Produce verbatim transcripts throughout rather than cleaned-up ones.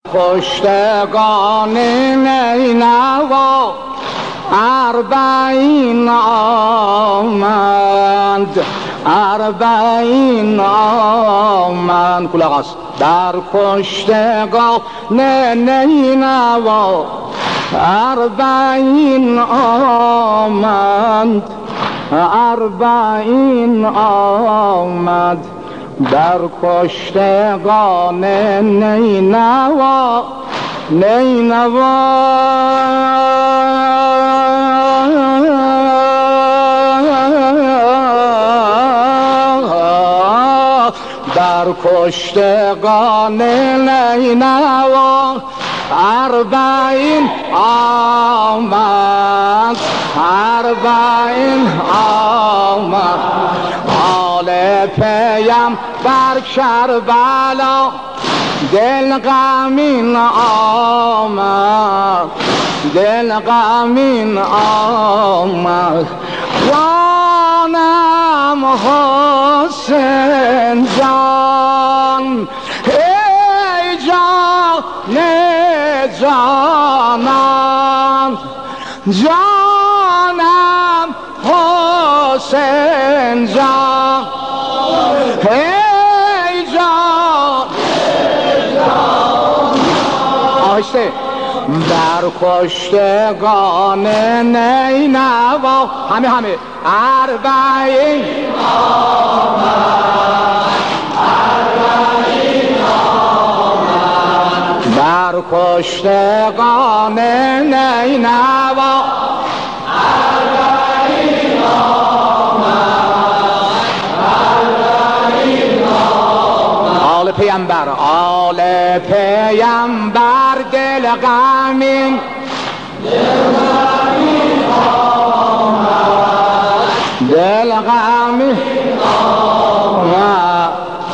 کشتگان نینوا اربعین آمد، اربعین آمد. کلاغ است. در کشتگان نینوا اربعین آمد، اربعین آمد. در کشتگان نینوا نینوا در کشتگان نینوا اربعین آمد، اربعین آمد. آل پیم بر کربلا دل غمین آمد، دل غمین آمد. جانم حسین جان، ای جان جانان، جانم حسین جان، ای جان آهسته. در کشتگان نینوا همه همه اربعین آمد، اربعین آمد. در کشتگان نینوا اربعین آمد، اربعین آمد. آل پیامبر، آل پیامبر دل غمین، دل غمین آمد، دل غمین آمد.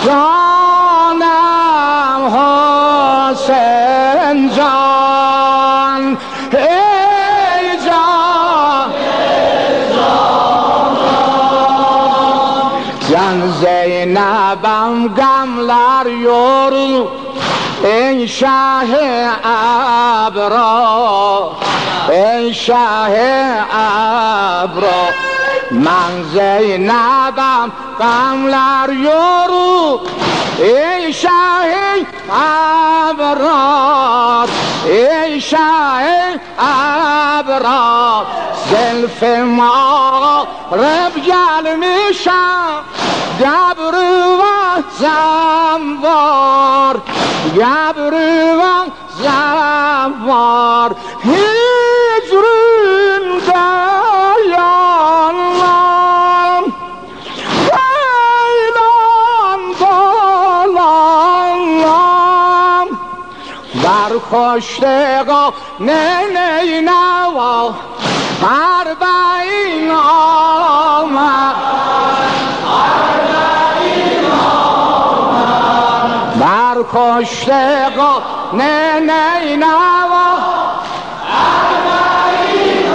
جانم حسین جان، ای جان جان. زینبم گملر یورو ای شه ابرا، ای شه ابرا. من زینبم قملر یورو ای شه ابرار، ای شه ابرار. زلف ما رب گل میشم گبرو و زنوار، گبرو و زنوار. هجرون دیانم بیلان بالانم. در کشتگان نینوا اربعین آمد، اربعین آمد. در کشتگان نینوا اربعین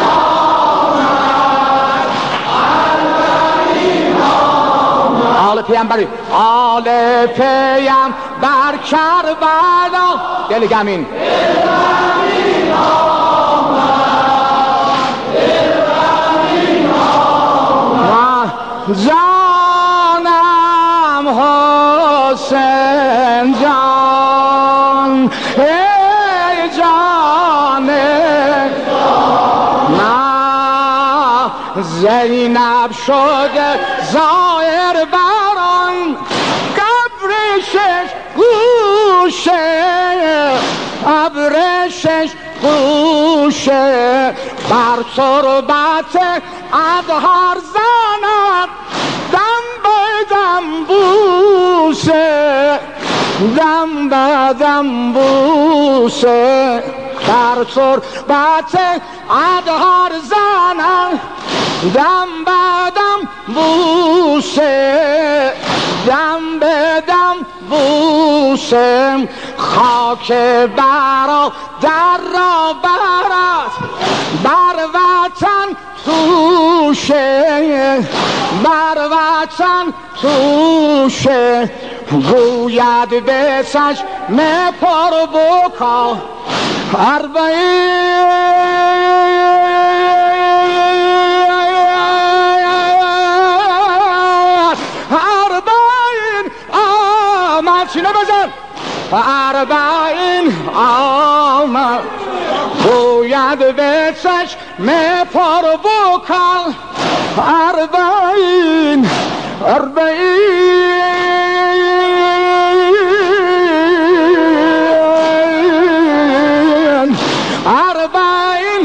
آمد، اربعین آمد. آل پیامبر، آل پیامبر کربلا دل غمین، دل غمین آمد، دل غمین آمد. جانم حسین جان، ای جان نه. زینب شده ظاهر بران قبرشش گوشه، قبرشش گوشه. بر تربت ادهار زند دم به دم بوسه، دم به دم بوسه. بر تربت ادهار زند دم به دم بوسه، دم به دم بوسه. خاک برا در را برد بر وطن توشه، بر وطن توشه. گوید به چشم پر بکا اربعین اربعین آمد سینه بزن اربعین آمد گوید به چشم پر بکا اربعین اربعین اربعین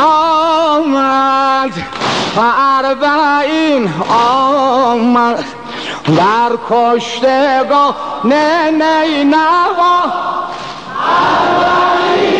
آمد اربعین آمد در کشتگاه نینوا اربعین